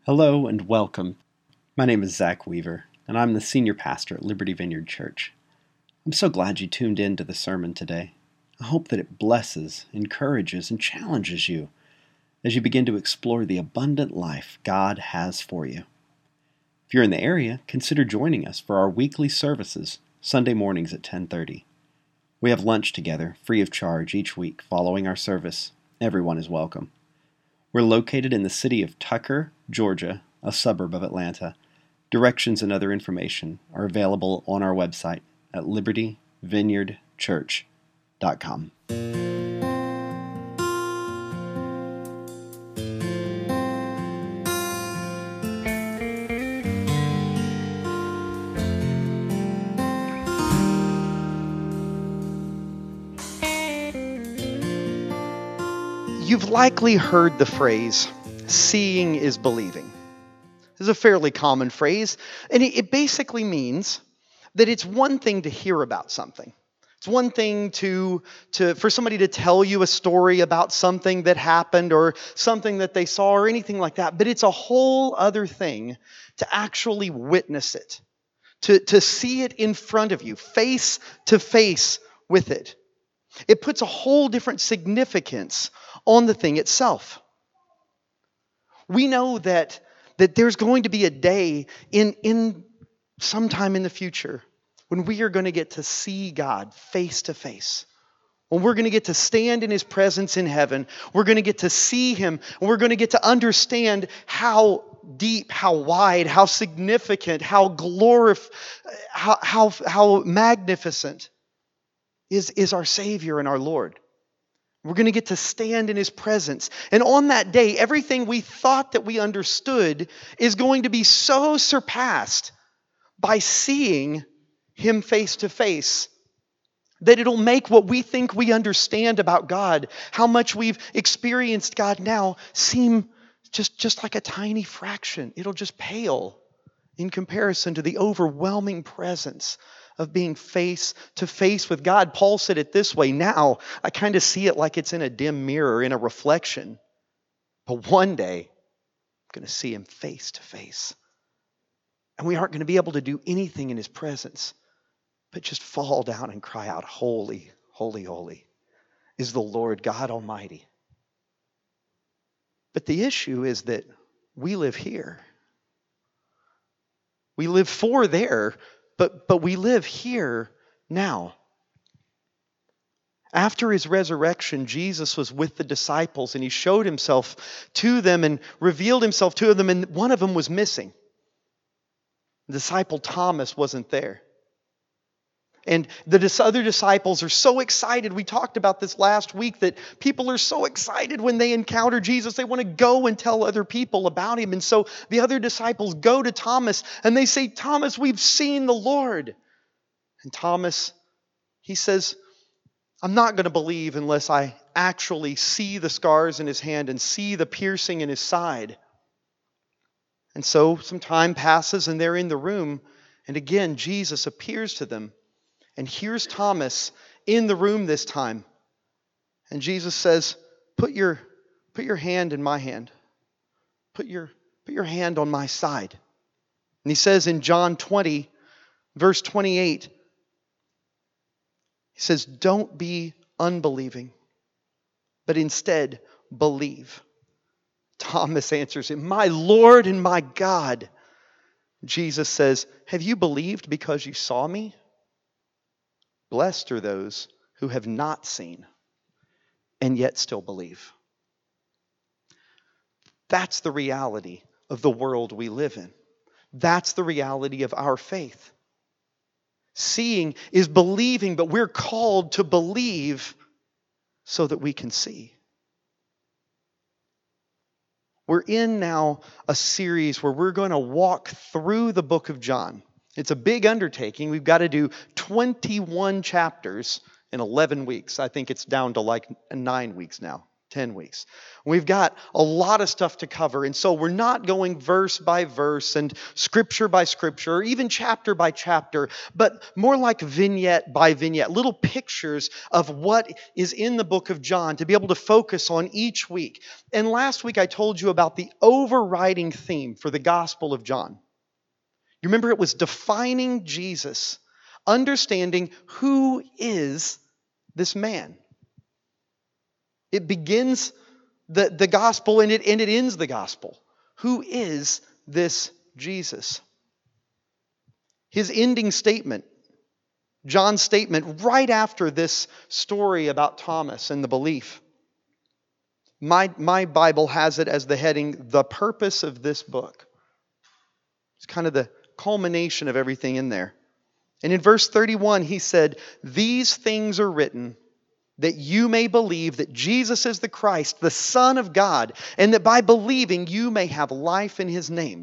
Hello and welcome. My name is Zach Weaver, and I'm the senior pastor at Liberty Vineyard Church. I'm so glad you tuned in to the sermon today. I hope that it blesses, encourages, and challenges you as you begin to explore the abundant life God has for you. If you're in the area, consider joining us for our weekly services, Sunday mornings at 10:30. We have lunch together, free of charge, each week following our service. Everyone is welcome. We're located in the city of Tucker, Georgia, a suburb of Atlanta. Directions and other information are available on our website at libertyvineyardchurch.com. You've likely heard the phrase, seeing is believing. This is a fairly common phrase, and it basically means that it's one thing to hear about something. It's one thing for somebody to tell you a story about something that happened or something that they saw or anything like that, but it's a whole other thing to actually witness it, to see it in front of you, face to face with it. It puts a whole different significance on the thing itself. We know that there's going to be a day in sometime in the future when we are going to get to see God face to face. When we're going to get to stand in His presence in heaven, we're going to get to see Him, and we're going to get to understand how deep, how wide, how significant, how how magnificent is our Savior and our Lord. We're going to get to stand in His presence. And on that day, everything we thought that we understood is going to be so surpassed by seeing Him face to face that it'll make what we think we understand about God, how much we've experienced God now, seem just like a tiny fraction. It'll just pale in comparison to the overwhelming presence of being face to face with God. Paul said it this way, now I kind of see it like it's in a dim mirror, in a reflection. But one day, I'm going to see Him face to face. And we aren't going to be able to do anything in His presence, but just fall down and cry out, holy, holy, holy is the Lord God Almighty. But the issue is that we live here. We live for there, but we live here now. After His resurrection, Jesus was with the disciples and He showed Himself to them and revealed Himself to them, and one of them was missing. The disciple Thomas wasn't there. And the other disciples are so excited. We talked about this last week, that people are so excited when they encounter Jesus. They want to go and tell other people about Him. And so the other disciples go to Thomas and they say, Thomas, we've seen the Lord. And Thomas, he says, I'm not going to believe unless I actually see the scars in His hand and see the piercing in His side. And so some time passes and they're in the room. And again, Jesus appears to them. And here's Thomas in the room this time. And Jesus says, put your hand in my hand. Put your hand on my side. And He says in John 20, verse 28, He says, don't be unbelieving, but instead believe. Thomas answers him, my Lord and my God. Jesus says, have you believed because you saw me? Blessed are those who have not seen and yet still believe. That's the reality of the world we live in. That's the reality of our faith. Seeing is believing, but we're called to believe so that we can see. We're in now a series where we're going to walk through the book of John. It's a big undertaking. We've got to do 21 chapters in 11 weeks. I think it's down to like 9 weeks now. 10 weeks. We've got a lot of stuff to cover, and so we're not going verse by verse and scripture by scripture, or even chapter by chapter, but more like vignette by vignette, little pictures of what is in the book of John to be able to focus on each week. And last week I told you about the overriding theme for the Gospel of John. You remember it was defining Jesus, understanding who is this man. It begins the gospel and it ends the gospel. Who is this Jesus? His ending statement, John's statement right after this story about Thomas and the belief. My Bible has it as the heading, the purpose of this book. It's kind of the culmination of everything in there. And in verse 31, he said, "These things are written that you may believe that Jesus is the Christ, the Son of God, and that by believing you may have life in His name."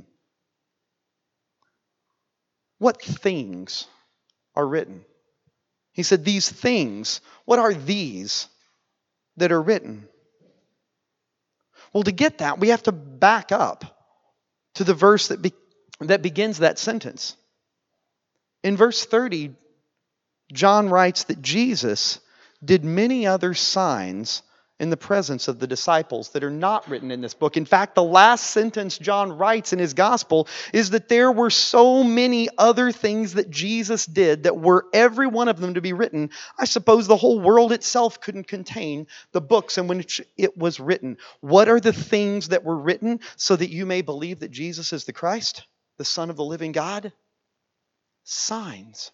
What things are written? He said, these things. What are these that are written? Well, to get that, we have to back up to the verse that begins that sentence. In verse 30, John writes that Jesus did many other signs in the presence of the disciples that are not written in this book. In fact, the last sentence John writes in his gospel is that there were so many other things that Jesus did that were every one of them to be written. I suppose the whole world itself couldn't contain the books in which it was written. What are the things that were written so that you may believe that Jesus is the Christ, the Son of the living God? Signs.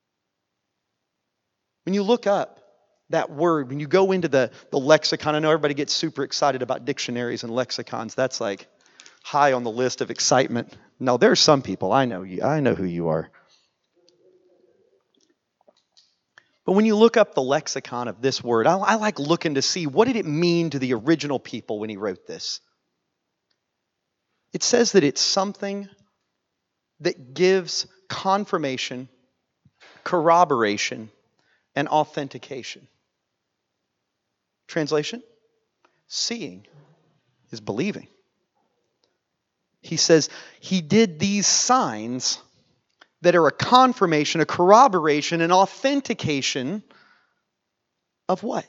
When you look up that word, when you go into the lexicon, I know everybody gets super excited about dictionaries and lexicons. That's like high on the list of excitement. No, there are some people. I know you. I know who you are. But when you look up the lexicon of this word, I like looking to see what did it mean to the original people when he wrote this. It says that it's something that gives confirmation, corroboration, and authentication. Translation? Seeing is believing. He says he did these signs that are a confirmation, a corroboration, an authentication of what?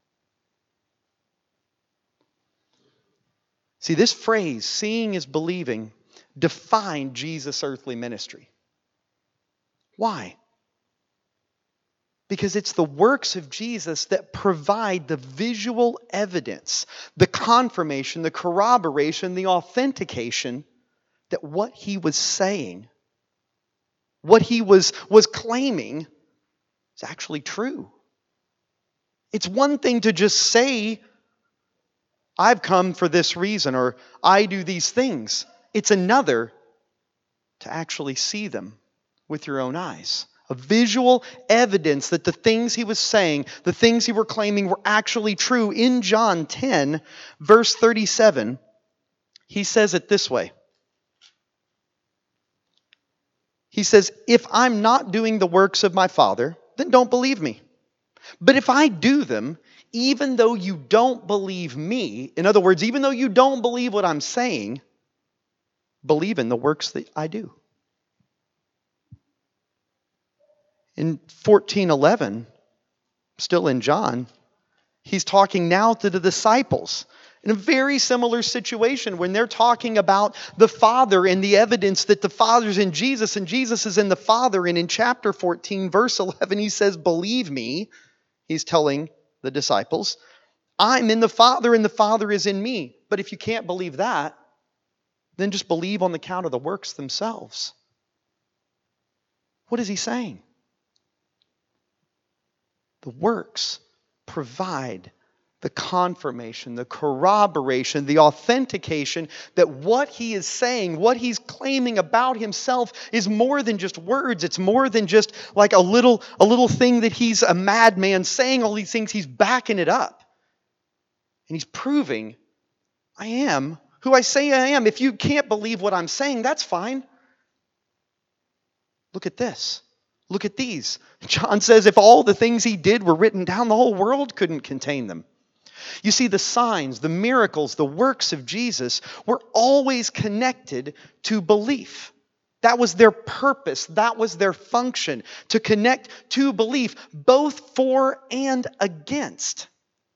See, this phrase, seeing is believing, defined Jesus' earthly ministry. Why? Because it's the works of Jesus that provide the visual evidence, the confirmation, the corroboration, the authentication that what he was saying, what he was claiming is actually true. It's one thing to just say, I've come for this reason, or I do these things. It's another to actually see them with your own eyes. A visual evidence that the things he was saying, the things he were claiming were actually true. In John 10, verse 37, he says it this way. He says, "If I'm not doing the works of my Father, then don't believe me. But if I do them, even though you don't believe me," in other words, even though you don't believe what I'm saying, believe in the works that I do. In 14:11, still in John, he's talking now to the disciples in a very similar situation when they're talking about the Father and the evidence that the Father's in Jesus and Jesus is in the Father. And in chapter 14, verse 11, he says, "Believe me," he's telling the disciples, "I'm in the Father and the Father is in me." But if you can't believe that, then just believe on the count of the works themselves. What is he saying? The works provide the confirmation, the corroboration, the authentication that what he is saying, what he's claiming about himself is more than just words. It's more than just like a little thing that he's a madman saying all these things. He's backing it up. And he's proving, I am who I say I am. If you can't believe what I'm saying, that's fine. Look at this. Look at these. John says if all the things he did were written down, the whole world couldn't contain them. You see, the signs, the miracles, the works of Jesus were always connected to belief. That was their purpose. That was their function, to connect to belief, both for and against.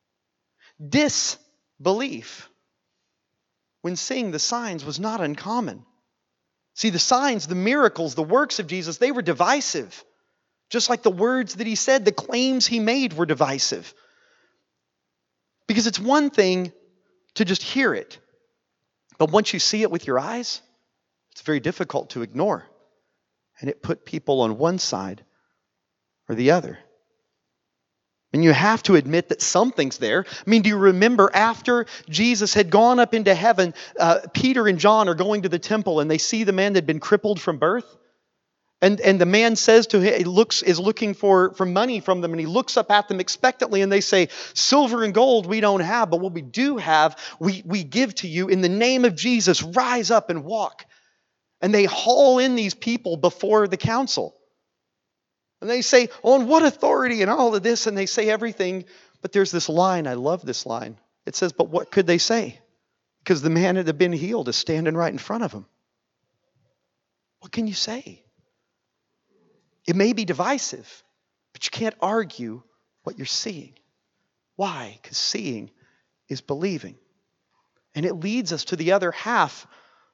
Disbelief, when seeing the signs, was not uncommon. See, the signs, the miracles, the works of Jesus, they were divisive. Just like the words that he said, the claims he made were divisive. Because it's one thing to just hear it, but once you see it with your eyes, it's very difficult to ignore. And it put people on one side or the other. And you have to admit that something's there. I mean, do you remember after Jesus had gone up into heaven, Peter and John are going to the temple and they see the man that had been crippled from birth? And the man says to him, is looking for money from them, and he looks up at them expectantly, and they say, silver and gold we don't have, but what we do have, we give to you. In the name of Jesus, rise up and walk. And they haul in these people before the council. And they say, on what authority and all of this, and they say everything. But there's this line, I love this line. It says, but what could they say? Because the man that had been healed is standing right in front of them. What can you say? It may be divisive, but you can't argue what you're seeing. Why? Because seeing is believing. And it leads us to the other half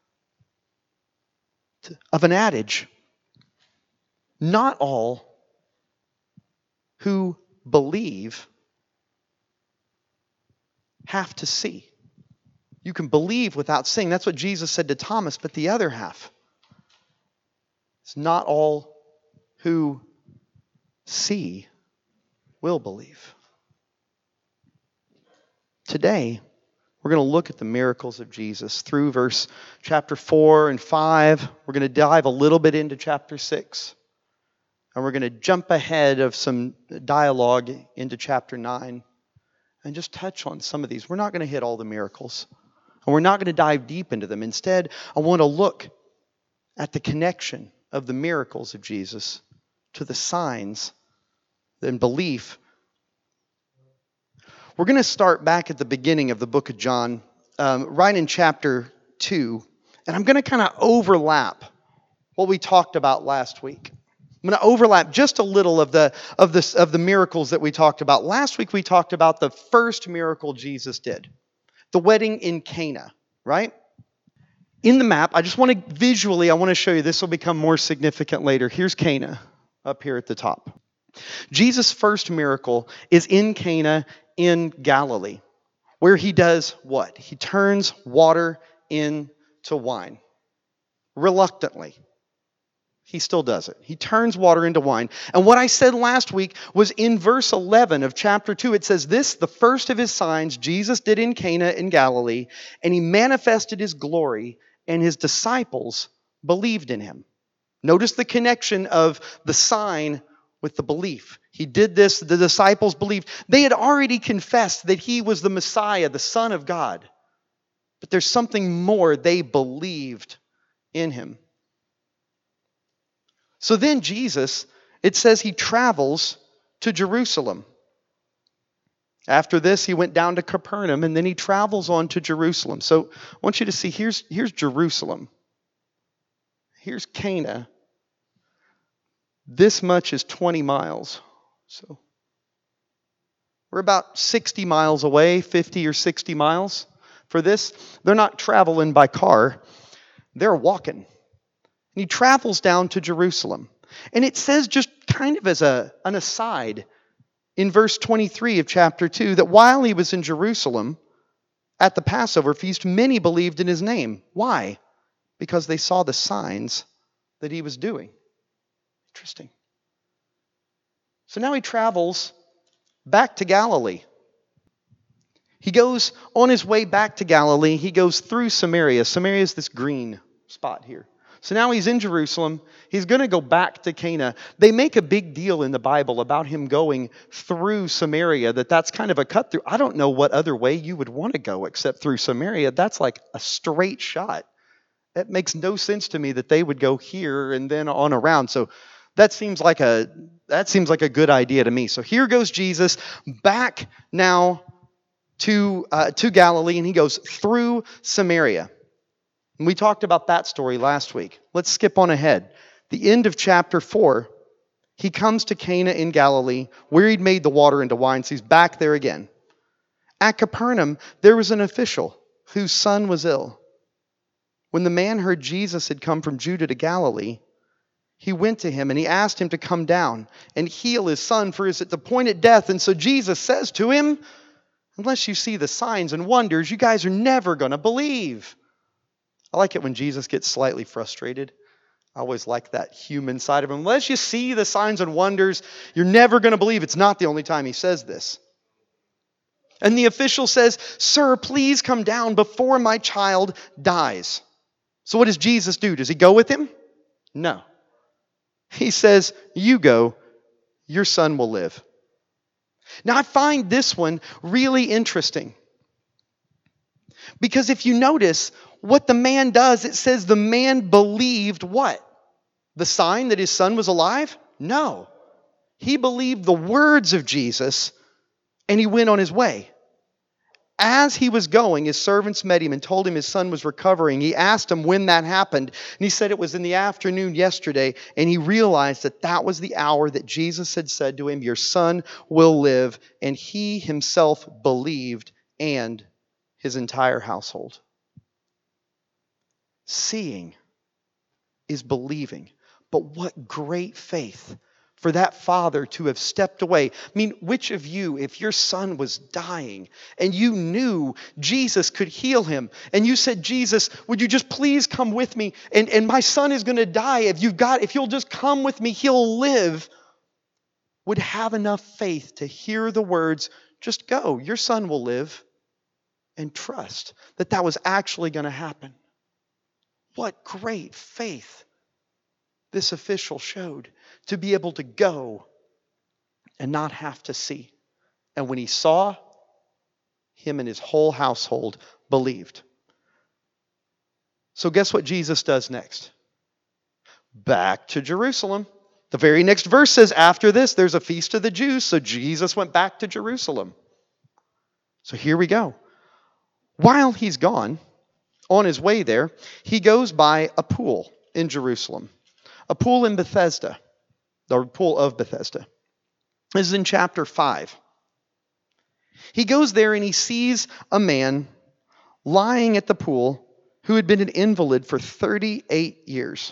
of an adage. Not all who believe have to see. You can believe without seeing. That's what Jesus said to Thomas. But the other half is not all who see will believe. Today, we're going to look at the miracles of Jesus through chapter 4 and 5. We're going to dive a little bit into chapter 6. And we're going to jump ahead of some dialogue into chapter 9 and just touch on some of these. We're not going to hit all the miracles. And we're not going to dive deep into them. Instead, I want to look at the connection of the miracles of Jesus to the signs and belief. We're going to start back at the beginning of the book of John, right in chapter 2. And I'm going to kind of overlap what we talked about last week. I'm going to overlap just a little of the miracles that we talked about. Last week we talked about the first miracle Jesus did, the wedding in Cana, right? In the map, I want to show you, this will become more significant later. Here's Cana up here at the top. Jesus' first miracle is in Cana in Galilee, where he does what? He turns water into wine. Reluctantly. He still does it. He turns water into wine. And what I said last week was in verse 11 of chapter 2. It says this, the first of his signs Jesus did in Cana in Galilee, and he manifested his glory, and his disciples believed in him. Notice the connection of the sign with the belief. He did this, the disciples believed. They had already confessed that he was the Messiah, the Son of God. But there's something more. They believed in him. So then Jesus, it says he travels to Jerusalem. After this, he went down to Capernaum, and then he travels on to Jerusalem. So I want you to see, here's Jerusalem. Here's Cana. This much is 20 miles. So we're about 60 miles away, 50 or 60 miles. For this, they're not traveling by car. They're walking. And he travels down to Jerusalem. And it says, just kind of as an aside, in verse 23 of chapter 2, that while he was in Jerusalem at the Passover feast, many believed in his name. Why? Because they saw the signs that he was doing. Interesting. So now he travels back to Galilee. He goes on his way back to Galilee. He goes through Samaria. Samaria is this green spot here. So now he's in Jerusalem. He's going to go back to Cana. They make a big deal in the Bible about him going through Samaria, that's kind of a cut through. I don't know what other way you would want to go except through Samaria. That's like a straight shot. It makes no sense to me that they would go here and then on around. So that seems like a good idea to me. So here goes Jesus back now to Galilee, and he goes through Samaria. And we talked about that story last week. Let's skip on ahead. The end of chapter 4, he comes to Cana in Galilee, where he'd made the water into wine, so he's back there again. At Capernaum, there was an official whose son was ill. When the man heard Jesus had come from Judah to Galilee, he went to him and he asked him to come down and heal his son, for he is at the point of death. And so Jesus says to him, unless you see the signs and wonders, you guys are never going to believe. I like it when Jesus gets slightly frustrated. I always like that human side of him. Unless you see the signs and wonders, you're never going to believe. It's not the only time he says this. And the official says, "Sir, please come down before my child dies." So what does Jesus do? Does he go with him? No. He says, "You go, your son will live." Now I find this one really interesting. Because if you notice what the man does, it says the man believed what? The sign that his son was alive? No. He believed the words of Jesus and he went on his way. As he was going, his servants met him and told him his son was recovering. He asked him when that happened, and he said it was in the afternoon yesterday, and he realized that that was the hour that Jesus had said to him, "Your son will live," and he himself believed, and his entire household. Seeing is believing, but what great faith for that father to have stepped away. I mean, which of you, if your son was dying and you knew Jesus could heal him, and you said, "Jesus, would you just please come with me? And my son is going to die. If you'll just come with me, he'll live," would have enough faith to hear the words, "Just go, your son will live," and trust that that was actually going to happen. What great faith this official showed to be able to go and not have to see. And when he saw, him and his whole household believed. So guess what Jesus does next? Back to Jerusalem. The very next verse says, after this, there's a feast of the Jews. So Jesus went back to Jerusalem. So here we go. While he's gone, on his way there, he goes by a pool in Jerusalem. A pool in Bethesda. The pool of Bethesda. This is in chapter 5. He goes there and he sees a man lying at the pool who had been an invalid for 38 years.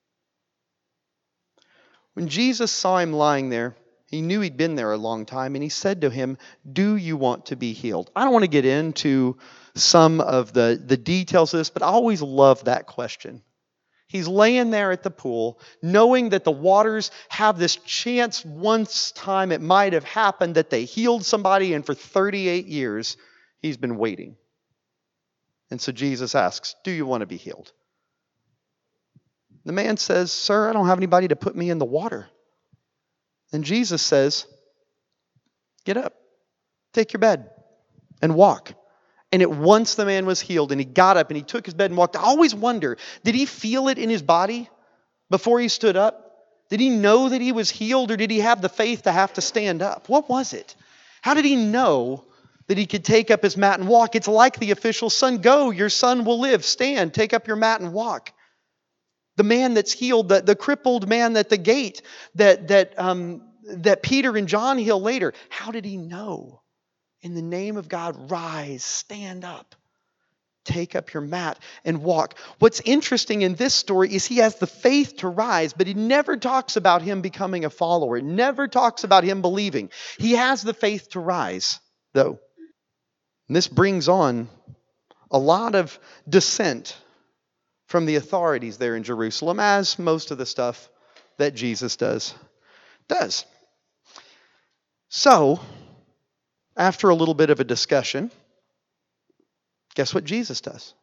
When Jesus saw him lying there, he knew he'd been there a long time, and he said to him, "Do you want to be healed?" I don't want to get into some of the details of this, but I always love that question. He's laying there at the pool, knowing that the waters have this chance once time it might have happened that they healed somebody, and for 38 years he's been waiting. And so Jesus asks, "Do you want to be healed?" The man says, "Sir, I don't have anybody to put me in the water." And Jesus says, "Get up, take your bed, and walk." And at once the man was healed, and he got up and he took his bed and walked. I always wonder, did he feel it in his body before he stood up? Did he know that he was healed, or did he have the faith to have to stand up? What was it? How did he know that he could take up his mat and walk? It's like the official's son, "Go, your son will live. Stand, take up your mat and walk." The man that's healed, the crippled man at the gate that Peter and John heal later. How did he know? In the name of God, rise, stand up, take up your mat and walk. What's interesting in this story is he has the faith to rise, but he never talks about him becoming a follower. It never talks about him believing. He has the faith to rise, though. And this brings on a lot of dissent from the authorities there in Jerusalem, as most of the stuff that Jesus does. So, after a little bit of a discussion, guess what Jesus does?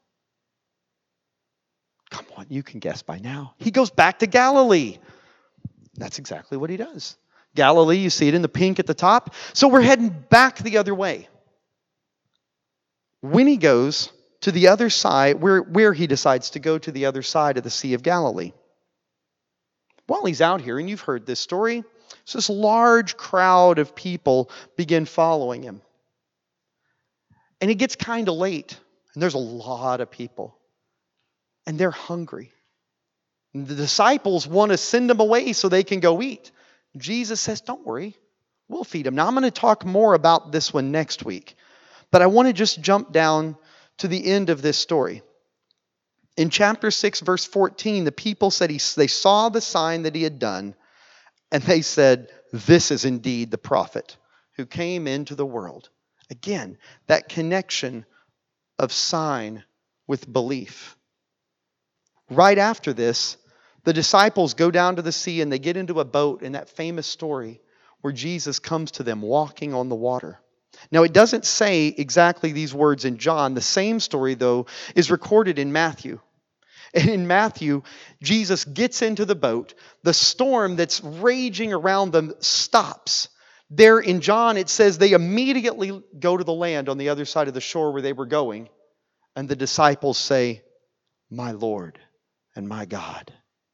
Come on, you can guess by now. He goes back to Galilee. That's exactly what he does. Galilee, you see it in the pink at the top. So we're heading back the other way. When he goes to the other side, where he decides to go to the other side of the Sea of Galilee. While he's out here, and you've heard this story, so this large crowd of people begin following him. And it gets kind of late, and there's a lot of people, and they're hungry. And the disciples want to send them away so they can go eat. Jesus says, don't worry, we'll feed them. Now, I'm going to talk more about this one next week, but I want to just jump down to the end of this story. In chapter 6, verse 14, the people said they saw the sign that he had done, and they said, this is indeed the prophet who came into the world. Again, that connection of sign with belief. Right after this, the disciples go down to the sea and they get into a boat in that famous story where Jesus comes to them walking on the water. Now, it doesn't say exactly these words in John. The same story, though, is recorded in Matthew. And in Matthew, Jesus gets into the boat. The storm that's raging around them stops. There in John, it says they immediately go to the land on the other side of the shore where they were going. And the disciples say, my Lord and my God.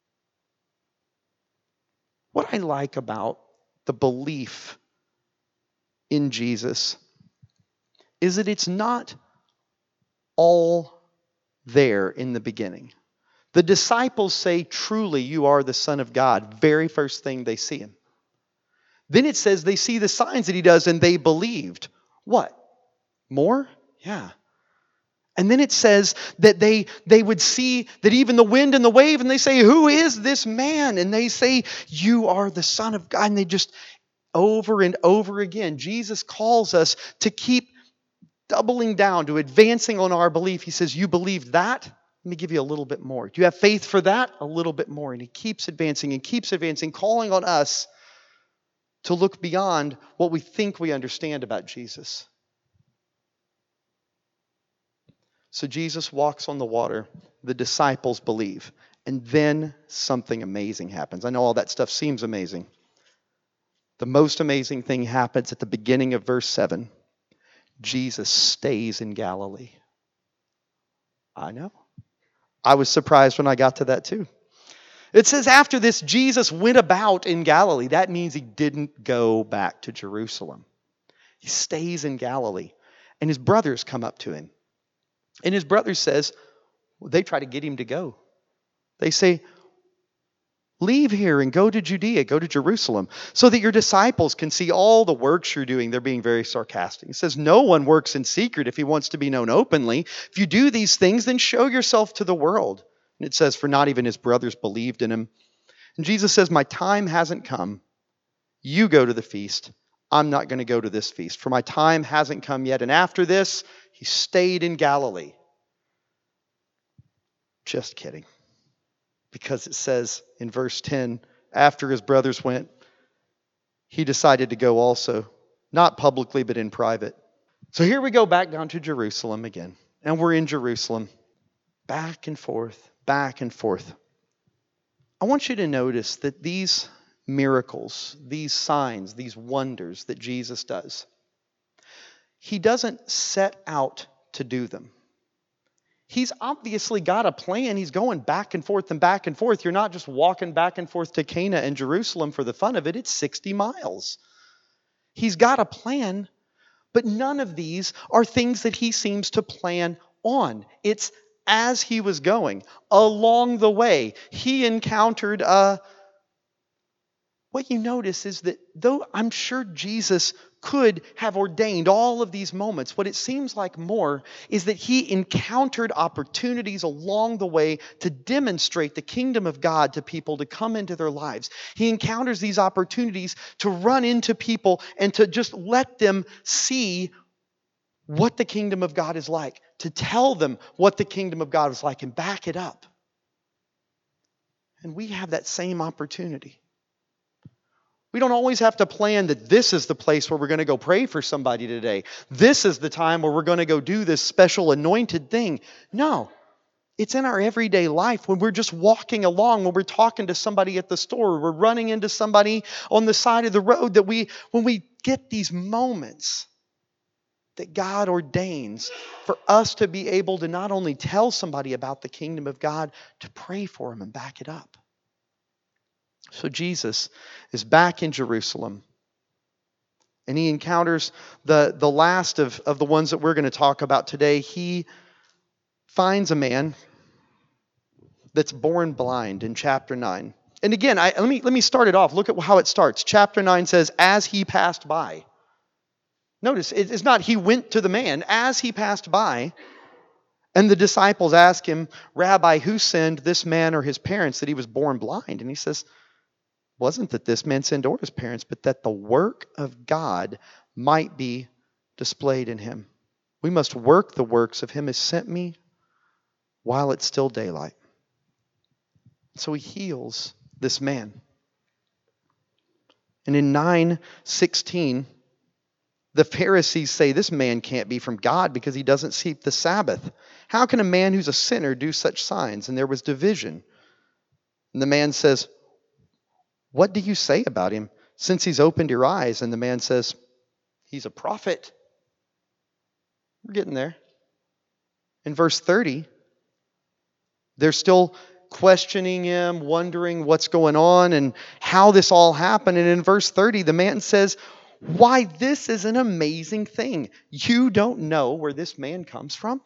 What I like about the belief in Jesus is that it's not all there in the beginning. The disciples say, truly, you are the Son of God. Very first thing they see him. Then it says they see the signs that he does and they believed. What? More? Yeah. And then it says that they would see that even the wind and the wave, and they say, who is this man? And they say, you are the Son of God. And they just, over and over again, Jesus calls us to keep doubling down, to advancing on our belief. He says, you believe that? Let me give you a little bit more. Do you have faith for that? A little bit more. And he keeps advancing, calling on us to look beyond what we think we understand about Jesus. So Jesus walks on the water. The disciples believe. And then something amazing happens. I know all that stuff seems amazing. The most amazing thing happens at the beginning of verse 7. Jesus stays in Galilee. I know. I was surprised when I got to that too. It says after this, Jesus went about in Galilee. That means he didn't go back to Jerusalem. He stays in Galilee. And his brothers come up to him. And his brothers says, they try to get him to go. They say, leave here and go to Judea, go to Jerusalem, so that your disciples can see all the works you're doing. They're being very sarcastic. It says, no one works in secret if he wants to be known openly. If you do these things, then show yourself to the world. And it says, for not even his brothers believed in him. And Jesus says, my time hasn't come. You go to the feast. I'm not going to go to this feast, for my time hasn't come yet. And after this, he stayed in Galilee. Just kidding. Because it says in verse 10, after his brothers went, he decided to go also, not publicly, but in private. So here we go back down to Jerusalem again. And we're in Jerusalem. Back and forth, back and forth. I want you to notice that these miracles, these signs, these wonders that Jesus does, he doesn't set out to do them. He's obviously got a plan. He's going back and forth and back and forth. You're not just walking back and forth to Cana and Jerusalem for the fun of it. It's 60 miles. He's got a plan, but none of these are things that he seems to plan on. It's as he was going. Along the way, he encountered what you notice is that though I'm sure Jesus could have ordained all of these moments, what it seems like more is that he encountered opportunities along the way to demonstrate the kingdom of God to people, to come into their lives. He encounters these opportunities to run into people and to just let them see what the kingdom of God is like, to tell them what the kingdom of God is like and back it up. And we have that same opportunity. We don't always have to plan that this is the place where we're going to go pray for somebody today. This is the time where we're going to go do this special anointed thing. No, it's in our everyday life when we're just walking along, when we're talking to somebody at the store, we're running into somebody on the side of the road, that when we get these moments that God ordains for us to be able to not only tell somebody about the kingdom of God, to pray for them and back it up. So Jesus is back in Jerusalem. And he encounters the last of the ones that we're going to talk about today. He finds a man that's born blind in chapter 9. And again, let me start it off. Look at how it starts. Chapter 9 says, as he passed by. Notice, it's not he went to the man. As he passed by, and the disciples ask him, Rabbi, who sinned, this man or his parents, that he was born blind? And he says, wasn't that this man sinned or his parents, but that the work of God might be displayed in him. We must work the works of him who sent me while it's still daylight. So he heals this man. And in 9:16, the Pharisees say this man can't be from God because he doesn't keep the Sabbath. How can a man who's a sinner do such signs? And there was division. And the man says, what do you say about him since he's opened your eyes? And the man says, he's a prophet. We're getting there. In verse 30, they're still questioning him, wondering what's going on and how this all happened. And in verse 30, the man says, why, this is an amazing thing. You don't know where this man comes from?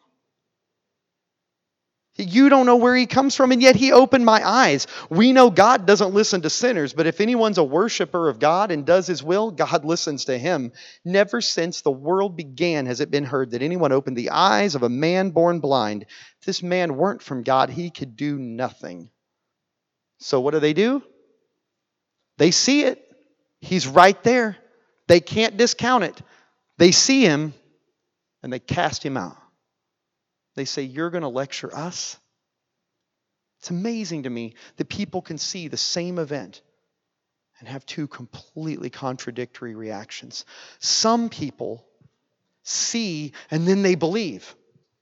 You don't know where he comes from, and yet he opened my eyes. We know God doesn't listen to sinners, but if anyone's a worshiper of God and does his will, God listens to him. Never since the world began has it been heard that anyone opened the eyes of a man born blind. If this man weren't from God, he could do nothing. So what do? They see it. He's right there. They can't discount it. They see him, and they cast him out. They say, you're going to lecture us? It's amazing to me that people can see the same event and have two completely contradictory reactions. Some people see and then they believe.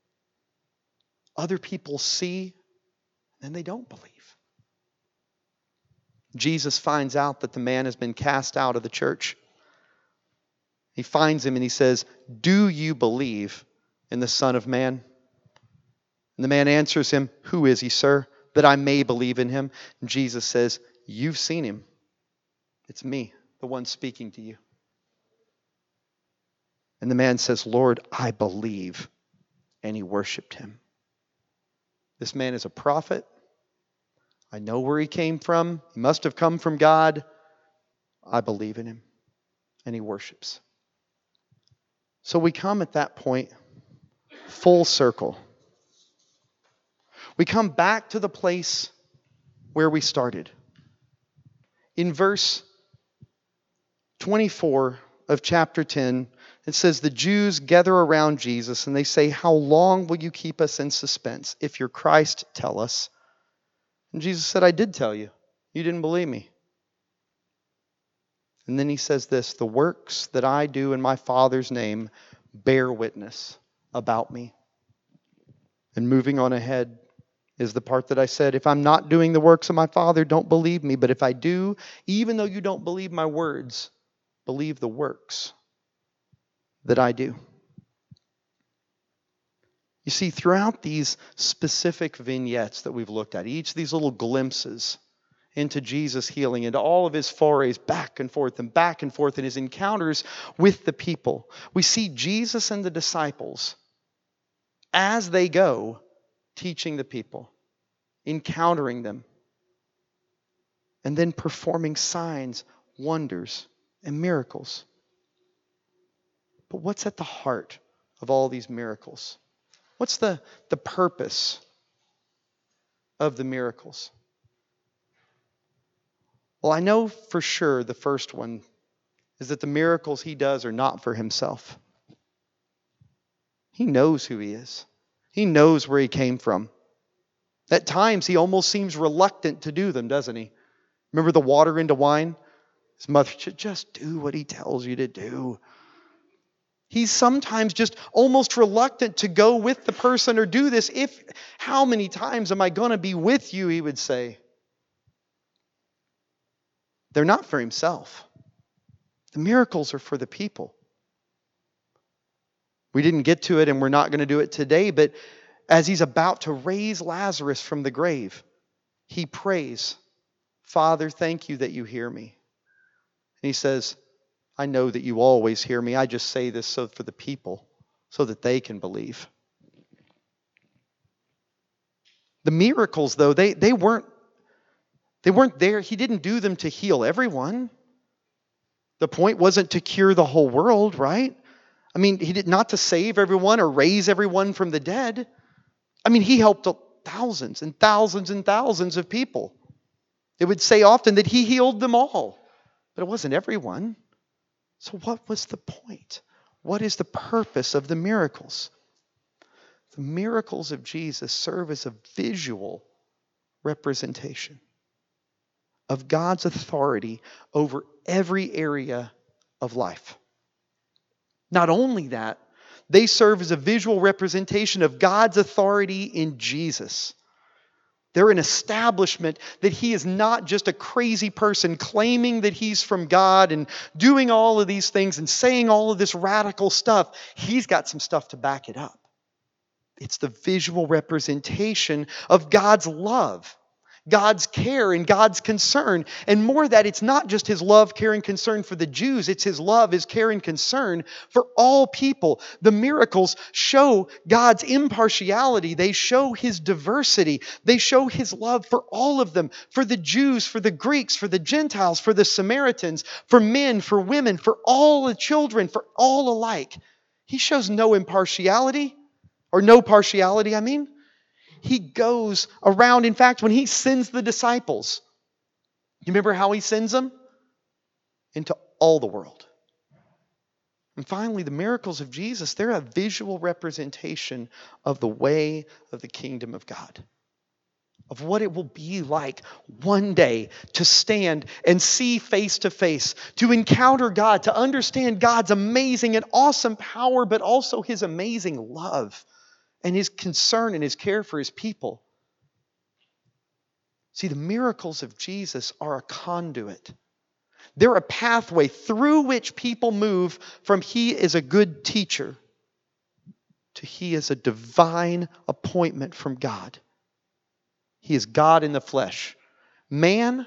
Other people see and they don't believe. Jesus finds out that the man has been cast out of the church. He finds him and he says, do you believe in the Son of Man? And the man answers him, who is he, sir, that I may believe in him? And Jesus says, you've seen him. It's me, the one speaking to you. And the man says, Lord, I believe. And he worshiped him. This man is a prophet. I know where he came from. He must have come from God. I believe in him. And he worships. So we come at that point full circle. We come back to the place where we started. In verse 24 of chapter 10, it says, the Jews gather around Jesus and they say, how long will you keep us in suspense? If you're Christ, tell us. And Jesus said, I did tell you. You didn't believe me. And then he says this, the works that I do in my Father's name bear witness about me. And moving on ahead is the part that I said, if I'm not doing the works of my Father, don't believe me. But if I do, even though you don't believe my words, believe the works that I do. You see, throughout these specific vignettes that we've looked at, each of these little glimpses into Jesus healing, into all of his forays back and forth in his encounters with the people, we see Jesus and the disciples as they go teaching the people, encountering them, and then performing signs, wonders, and miracles. But what's at the heart of all these miracles? What's the purpose of the miracles? Well, I know for sure the first one is that the miracles he does are not for himself. He knows who he is. He knows where he came from. At times, he almost seems reluctant to do them, doesn't he? Remember the water into wine? His mother should just do what he tells you to do. He's sometimes just almost reluctant to go with the person or do this. How many times am I going to be with you, he would say. They're not for himself. The miracles are for the people. We didn't get to it and we're not going to do it today, but as he's about to raise Lazarus from the grave, he prays, Father, thank you that you hear me. And he says, I know that you always hear me. I just say this so for the people, so that they can believe. The miracles, though, they weren't there. He didn't do them to heal everyone. The point wasn't to cure the whole world, right? I mean, he did not to save everyone or raise everyone from the dead. I mean, he helped thousands and thousands and thousands of people. It would say often that he healed them all, but it wasn't everyone. So what was the point? What is the purpose of the miracles? The miracles of Jesus serve as a visual representation of God's authority over every area of life. Not only that, they serve as a visual representation of God's authority in Jesus. They're an establishment that he is not just a crazy person claiming that he's from God and doing all of these things and saying all of this radical stuff. He's got some stuff to back it up. It's the visual representation of God's love, God's care and God's concern. And more that it's not just his love, care, and concern for the Jews. It's his love, his care, and concern for all people. The miracles show God's impartiality. They show his diversity. They show his love for all of them. For the Jews, for the Greeks, for the Gentiles, for the Samaritans, for men, for women, for all the children, for all alike. He shows no impartiality, or no partiality, I mean. He goes around. In fact, when he sends the disciples, you remember how he sends them? Into all the world. And finally, the miracles of Jesus, they're a visual representation of the way of the kingdom of God. Of what it will be like one day to stand and see face to face, to encounter God, to understand God's amazing and awesome power, but also his amazing love and his concern and his care for his people. See, the miracles of Jesus are a conduit. They're a pathway through which people move from he is a good teacher to he is a divine appointment from God. He is God in the flesh. Man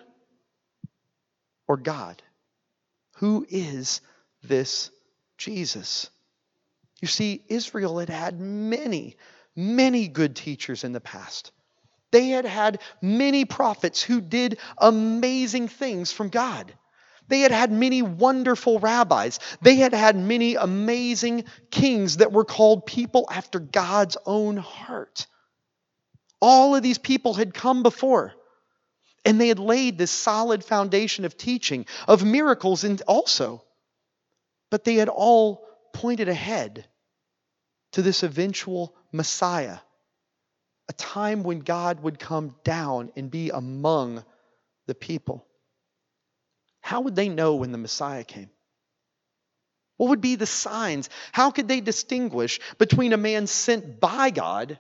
or God? Who is this Jesus? You see, Israel had had many, many good teachers in the past. They had had many prophets who did amazing things from God. They had had many wonderful rabbis. They had had many amazing kings that were called people after God's own heart. All of these people had come before, and they had laid this solid foundation of teaching, of miracles and also. But they had all pointed ahead to this eventual Messiah, a time when God would come down and be among the people. How would they know when the Messiah came? What would be the signs? How could they distinguish between a man sent by God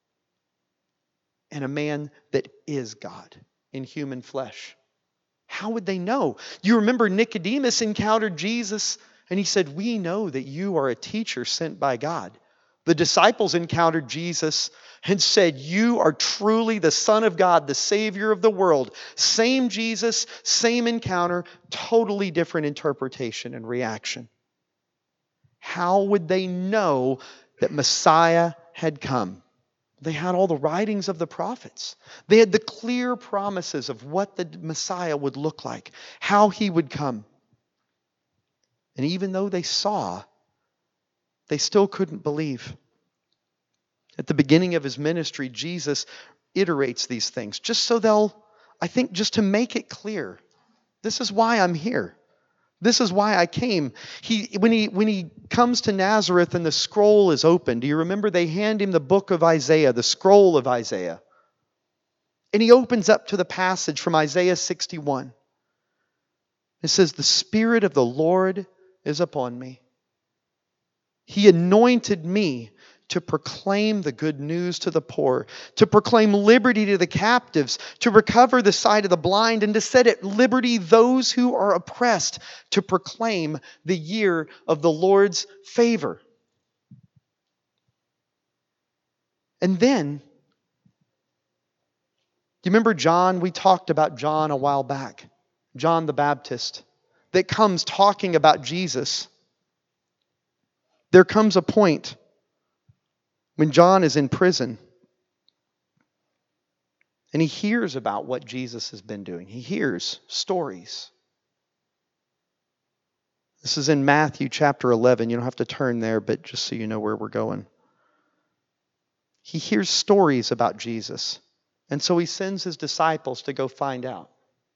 and a man that is God in human flesh? How would they know? You remember Nicodemus encountered Jesus and he said, "We know that you are a teacher sent by God." The disciples encountered Jesus and said, "You are truly the Son of God, the Savior of the world." Same Jesus, same encounter, totally different interpretation and reaction. How would they know that Messiah had come? They had all the writings of the prophets. They had the clear promises of what the Messiah would look like, how he would come. And even though they saw, they still couldn't believe. At the beginning of his ministry, Jesus iterates these things just so just to make it clear. This is why I'm here. This is why I came. When he comes to Nazareth and the scroll is open, do you remember they hand him the book of Isaiah, the scroll of Isaiah? And he opens up to the passage from Isaiah 61. It says, "The Spirit of the Lord is upon me. He anointed me to proclaim the good news to the poor, to proclaim liberty to the captives, to recover the sight of the blind, and to set at liberty those who are oppressed, to proclaim the year of the Lord's favor." And then, do you remember John? We talked about John a while back. John the Baptist. that comes talking about Jesus, there comes a point when John is in prison and he hears about what Jesus has been doing. He hears stories. This is in Matthew chapter 11. You don't have to turn there, but just so you know where we're going. He hears stories about Jesus. And so he sends his disciples to go find out.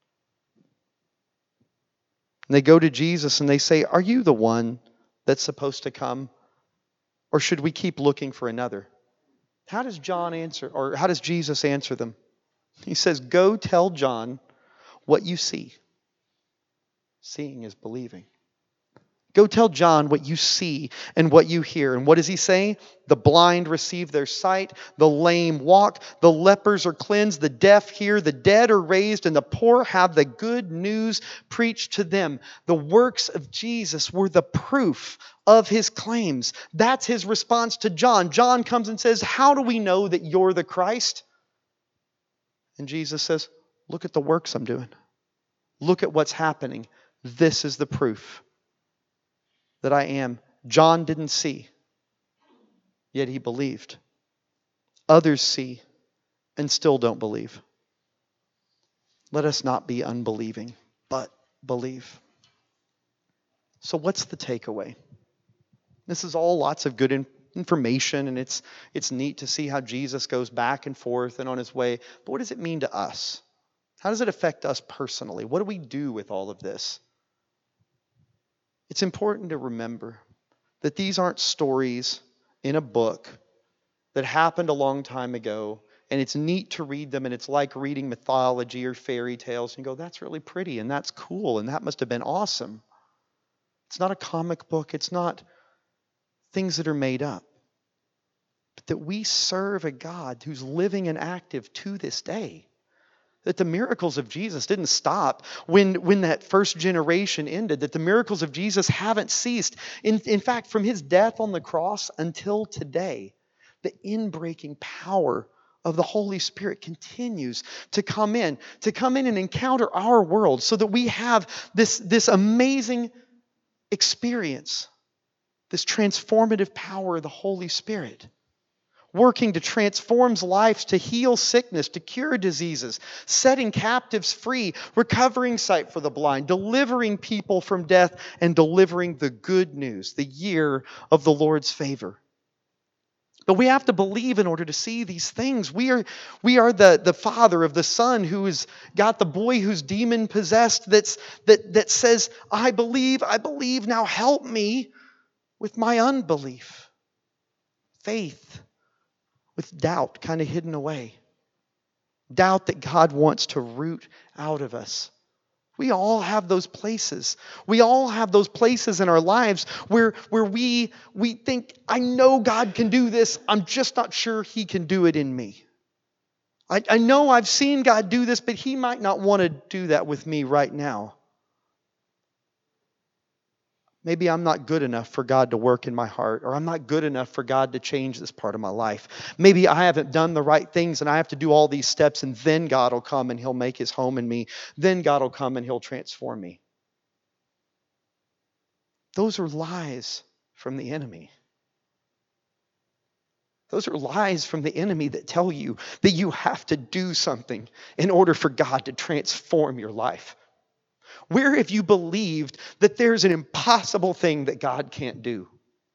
And they go to Jesus and they say, "Are you the one that's supposed to come? Or should we keep looking for another?" How does John answer, or how does Jesus answer them? He says, "Go tell John what you see." Seeing is believing. Go tell John what you see and what you hear. And what does he say? The blind receive their sight, the lame walk, the lepers are cleansed, the deaf hear, the dead are raised, and the poor have the good news preached to them. The works of Jesus were the proof of his claims. That's his response to John. John comes and says, "How do we know that you're the Christ?" And Jesus says, "Look at the works I'm doing. Look at what's happening. This is the proof that I am." John didn't see, yet he believed. Others see and still don't believe. Let us not be unbelieving, but believe. So what's the takeaway? This is all lots of good information, and it's neat to see how Jesus goes back and forth and on his way. But what does it mean to us? How does it affect us personally? What do we do with all of this? It's important to remember that these aren't stories in a book that happened a long time ago, and it's neat to read them, and it's like reading mythology or fairy tales, and you go, "That's really pretty, and that's cool, and that must have been awesome." It's not a comic book. It's not things that are made up. But that we serve a God who's living and active to this day. That the miracles of Jesus didn't stop when that first generation ended. That the miracles of Jesus haven't ceased. In fact, from his death on the cross until today, the inbreaking power of the Holy Spirit continues to come in and encounter our world so that we have this amazing experience, this transformative power of the Holy Spirit. Working to transform lives, to heal sickness, to cure diseases, setting captives free, recovering sight for the blind, delivering people from death, and delivering the good news, the year of the Lord's favor. But we have to believe in order to see these things. We are the father of the son who has got the boy who's demon possessed that says, I believe, now help me with my unbelief. Faith with doubt kind of hidden away. Doubt that God wants to root out of us. We all have those places. We all have those places in our lives where we think, I know God can do this. I'm just not sure He can do it in me. I know I've seen God do this, but He might not want to do that with me right now. Maybe I'm not good enough for God to work in my heart, or I'm not good enough for God to change this part of my life. Maybe I haven't done the right things and I have to do all these steps, and then God will come and He'll make His home in me. Then God will come and He'll transform me. Those are lies from the enemy. Those are lies from the enemy that tell you that you have to do something in order for God to transform your life. Where have you believed that there's an impossible thing that God can't do?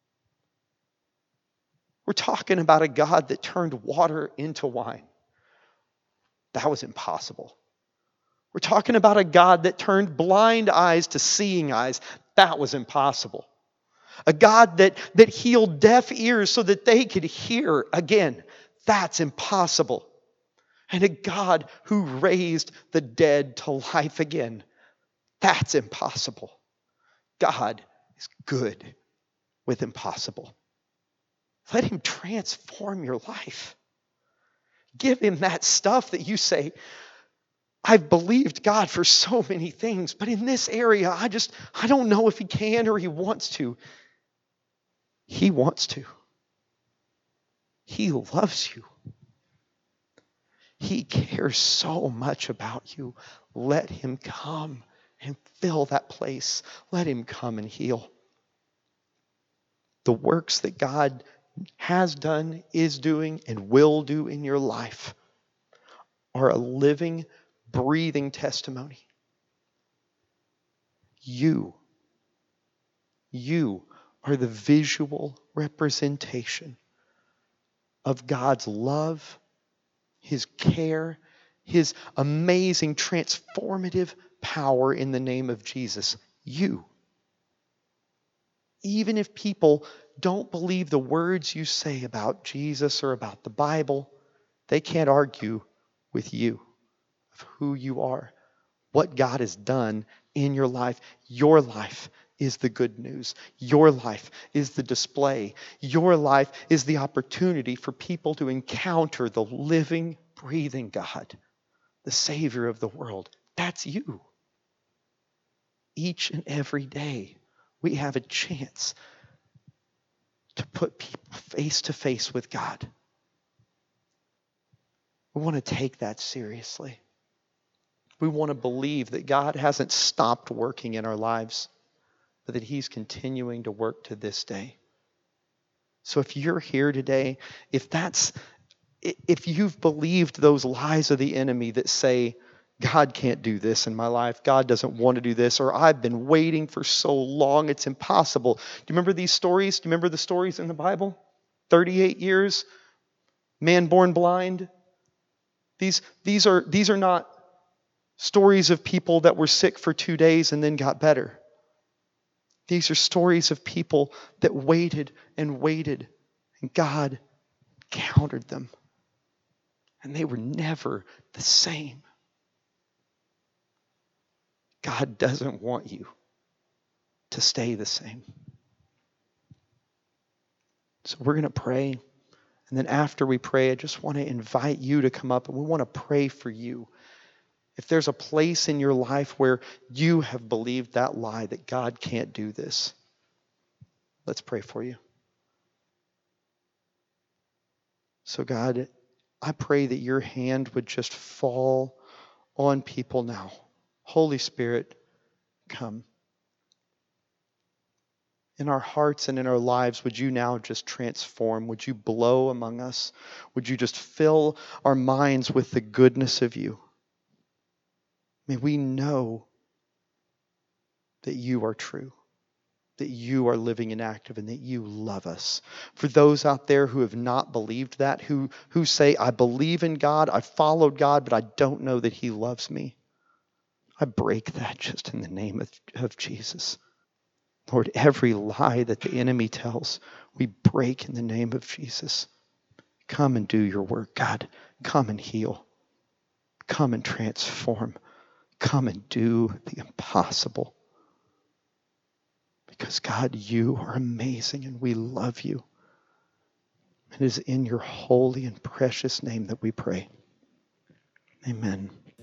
We're talking about a God that turned water into wine. That was impossible. We're talking about a God that turned blind eyes to seeing eyes. That was impossible. A God that healed deaf ears so that they could hear again. That's impossible. And a God who raised the dead to life again. That's impossible. God is good with impossible. Let Him transform your life. Give Him that stuff that you say, I've believed God for so many things, but in this area, I don't know if He can or He wants to. He wants to. He loves you. He cares so much about you. Let Him come and fill that place. Let him come and heal. The works that God has done, is doing, and will do in your life are a living, breathing testimony. You are the visual representation of God's love, his care, his amazing transformative power in the name of Jesus. You. Even if people don't believe the words you say about Jesus or about the Bible, they can't argue with you of who you are, what God has done in your life. Your life is the good news. Your life is the display. Your life is the opportunity for people to encounter the living, breathing God, the Savior of the world. That's you. Each and every day, we have a chance to put people face to face with God. We want to take that seriously. We want to believe that God hasn't stopped working in our lives, but that he's continuing to work to this day. So if you're here today, if you've believed those lies of the enemy that say, God can't do this in my life, God doesn't want to do this, or I've been waiting for so long, it's impossible. Do you remember these stories? Do you remember the stories in the Bible? 38 years, man born blind. These are not stories of people that were sick for 2 days and then got better. These are stories of people that waited and waited, and God countered them. And they were never the same. God doesn't want you to stay the same. So we're going to pray. And then after we pray, I just want to invite you to come up, and we want to pray for you. If there's a place in your life where you have believed that lie that God can't do this, let's pray for you. So God, I pray that your hand would just fall on people now. Holy Spirit, come. In our hearts and in our lives, would you now just transform? Would you blow among us? Would you just fill our minds with the goodness of you? May we know that you are true, that you are living and active, and that you love us. For those out there who have not believed that, who say, I believe in God, I followed God, but I don't know that he loves me, I break that just in the name of Jesus. Lord, every lie that the enemy tells, we break in the name of Jesus. Come and do your work, God. Come and heal. Come and transform. Come and do the impossible. Because, God, you are amazing and we love you. It is in your holy and precious name that we pray. Amen.